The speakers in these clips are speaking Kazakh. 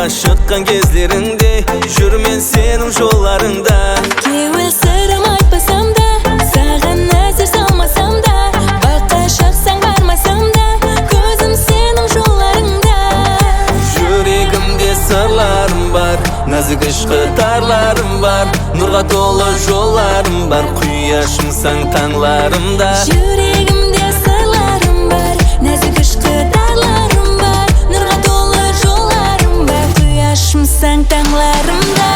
Yo'lga chiqqan kezleringde Жүрмен senin жолларыңда Кеуел сырым айтпасам да Саған назар салмасам да Баққа шақсаң бармасам да Көзім сенің жолларыңда Жүрегімде сырларым бар Нәзік ішқі тарларым бар Нұрға толы жолларым бар Құяшымсаң таңларымда Жүрегімде сырларым бар Нәзік ішқі тарларым бар Нұрға толы жолларым бар Құяшымсаң таңларымда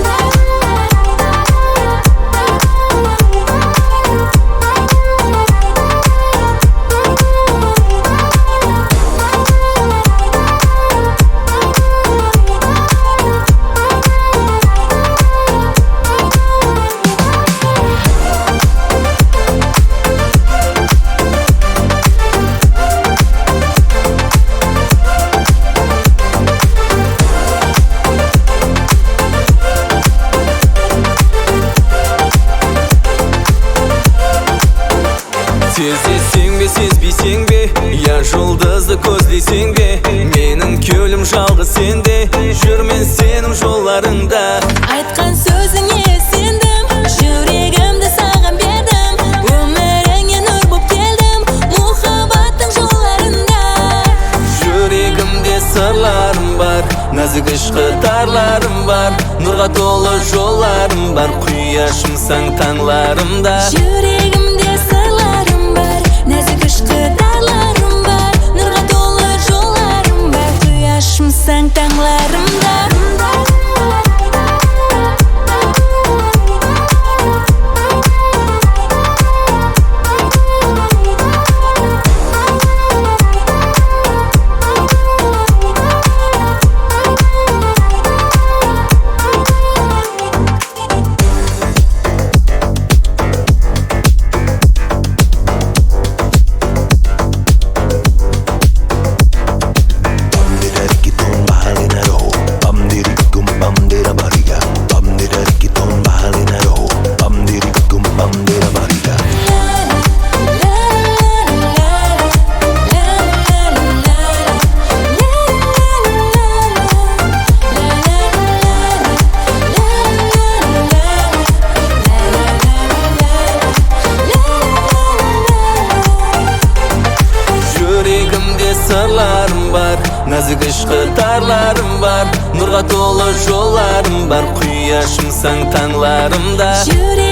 Сезесең бе, сезбейсең бе, я жұлдызды көздесең бе Менің көлім жалғыз сенде, жүрмен сенің жолларыңда Айтқан сөзіңе сендім, жүрегімді саған бердім Өміріңе нұр боп келдім, мұхаббаттың жолларында Жүрегімде сырларым бар, нәзік ішқі тарларым бар Нұрға толы жолларым бар, құяшымсаң таңларымда Жүрегімде сырларым бар, нәзік ішқі тарларым бар Нұрға толы жолларым бар, құяшымсаң таңларымда Сырларым бар, нәзік ішқі тарларым бар Нұрға толы жолларым бар, құяшымсаң таңларымда